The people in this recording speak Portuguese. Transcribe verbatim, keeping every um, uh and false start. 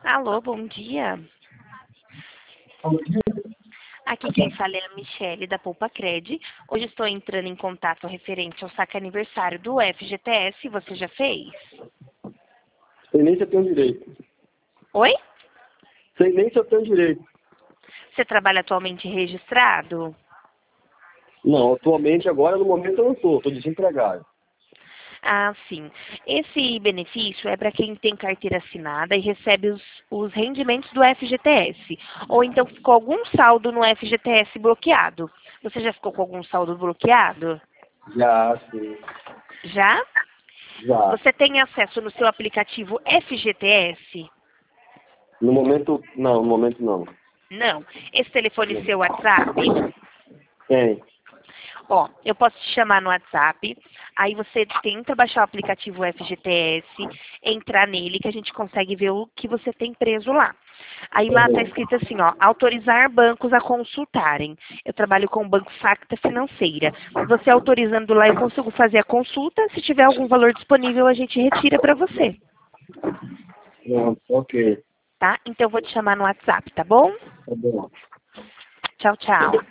Alô, bom dia. Bom dia. Aqui quem fala é a Michele, da Poupa Cred. Hoje estou entrando em contato referente ao saque aniversário do F G T S. Você já fez? Sei nem se eu tenho direito. Oi? Sei nem se eu tenho direito. Você trabalha atualmente registrado? Não, atualmente, agora, no momento, eu não estou. Estou desempregado. Ah, sim. Esse benefício é para quem tem carteira assinada e recebe os, os rendimentos do F G T S. Ou então ficou algum saldo no F G T S bloqueado. Você já ficou com algum saldo bloqueado? Já, sim. Já? Já. Você tem acesso no seu aplicativo F G T S? No momento, não. No momento, não. Não. Esse telefone é seu WhatsApp? Tem. Ó, eu posso te chamar no WhatsApp, aí você tenta baixar o aplicativo F G T S, entrar nele, que a gente consegue ver o que você tem preso lá. Aí Tá lá tá bom. escrito assim, ó, autorizar bancos a consultarem. Eu trabalho com o Banco Facta Financeira. Você autorizando lá, eu consigo fazer a consulta. Se tiver algum valor disponível, a gente retira para você, Pronto, ok. tá? Então eu vou te chamar no WhatsApp, tá bom? Tá bom. Tchau, tchau.